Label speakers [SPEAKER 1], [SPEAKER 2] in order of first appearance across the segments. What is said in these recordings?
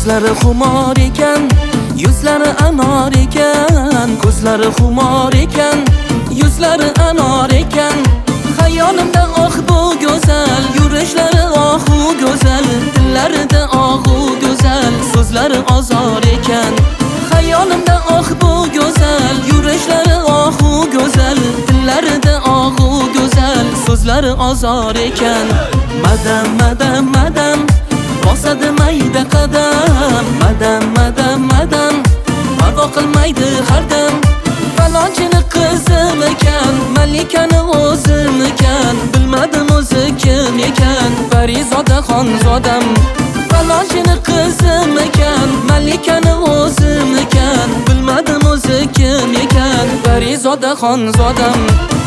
[SPEAKER 1] Ko'zlari xumor ekan, yuzlari anor ekan. Ko'zlari xumor ekan, yuzlari anor ekan. Xayolimda bu go'zal, yurishlari go'zal, dillarida go'zal, so'zlari ozor ekan. Xayolimda bu go'zal, yurishlari go'zal, dillarida go'zal, so'zlari ozor ekan. Madam, madam, madam, bosadi mayda qadam. Madam, madam, madam, parvo qilmaydi har dam. Falonchini qizim ekan, malikani o'zim ekan. Bilmadim o'zi kim ekan, Parizoda xonzodam. Falonchini qizim ekan, malikani o'zim ekan. Bilmadim o'zi kim ekan, Parizoda xonzodam.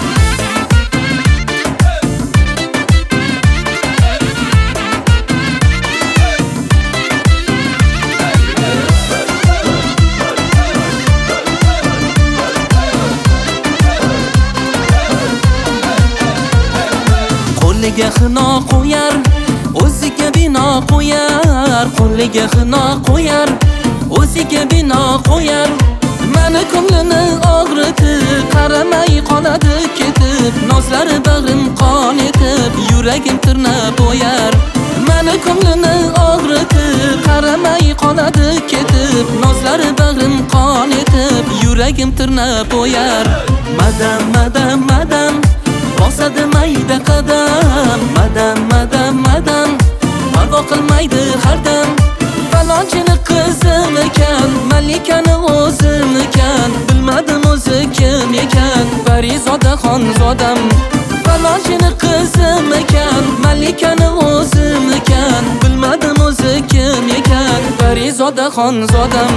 [SPEAKER 1] Qo'liga xino qo'yar, o'ziga bino qo'yar. Qo'liga xino qo'yar, o'ziga bino qo'yar. Meni ko'nglini og'ritib, qaramay qoladi ketib. Nozlari bag'rim qon etib, yuragim tirnab bo'yar. Meni ko'nglini og'ritib, qaramay qoladi ketib. Nozlari bag'rim qon etib, yuragim tirnab bo'yar. Madam, madam, madam, bosadi mayda qadam. Madam, madam, madam, parvo qilmaydi har dam. Falonchini qizim ekan, malikani o'zim ekan. Bilmadim o'zi kim ekan, Parizoda xonzodam. Falonchini qizim ekan, malikani o'zim ekan. Bilmadim o'zi kim ekan, Parizoda xonzodam.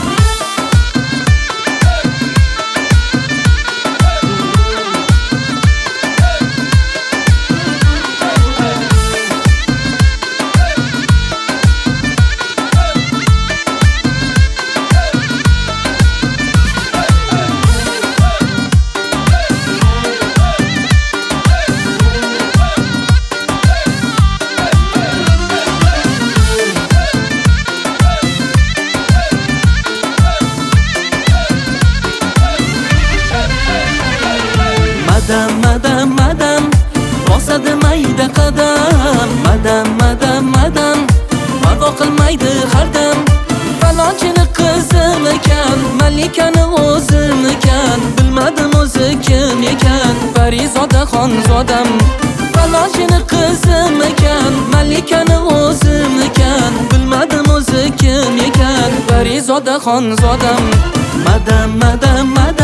[SPEAKER 1] Madam, madam, madam, bosadi mayda qadam. Madam, madam, madam, parvo qilmaydi har dam. Falonchini qizim ekan, malikani o'zim ekan. Bilmadim o'zi kim ekan, Parizoda xonzodam. Falonchini qizim ekan, malikani o'zim ekan. Bilmadim o'zi kim ekan, Parizoda xonzodam. Madam, madam, madam,